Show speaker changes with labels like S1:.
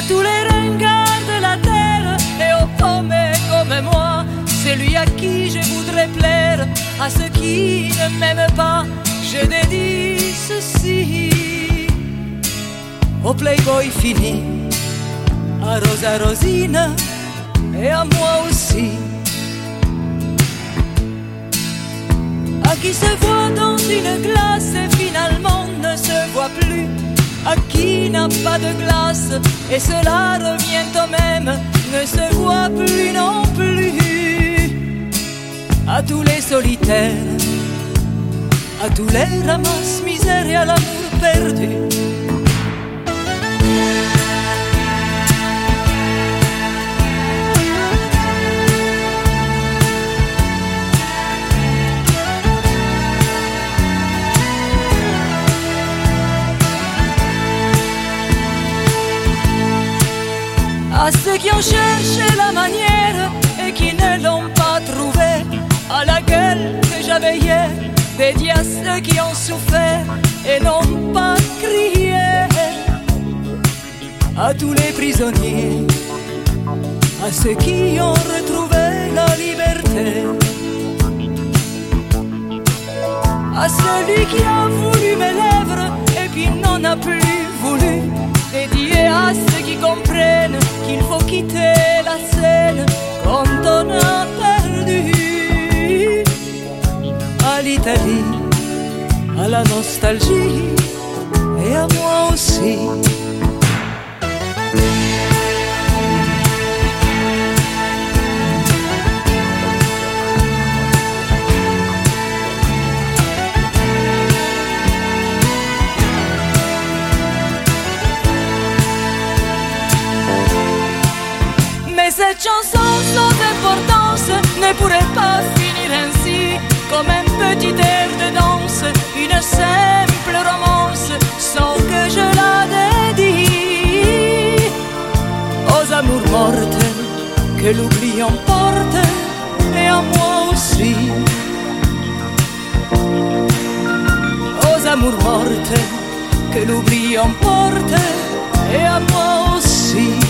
S1: tous les ringards de la terre et aux paumés comme moi, celui à qui je voudrais plaire, à ceux qui ne m'aiment pas, je dédie ceci. Au playboy fini, à Rosa Rosina et à moi aussi. À qui se voit dans une glace et finalement ne se voit plus, à qui n'a pas de glace et cela revient au même, ne se voit plus non plus. À tous les solitaires, à tous les ramasse-misère et à l'amour perdu. À ceux qui ont cherché la manière et qui ne l'ont pas trouvée, à la gueule que j'avais hier, dédiée à ceux qui ont souffert et n'ont pas crié. À tous les prisonniers, à ceux qui ont retrouvé la liberté, à celui qui a voulu mes lèvres et puis n'en a plus voulu, dédié à ceux qui comprennent qu'il faut quitter la scène quand on a perdu. À l'Italie, à la nostalgie et à moi aussi. Cette chanson sans importance ne pourrait pas finir ainsi, comme un petit air de danse, une simple romance, sans que je la dédie aux amours mortes que l'oubli emporte, et à moi aussi. Aux amours mortes que l'oubli emporte, et à moi aussi.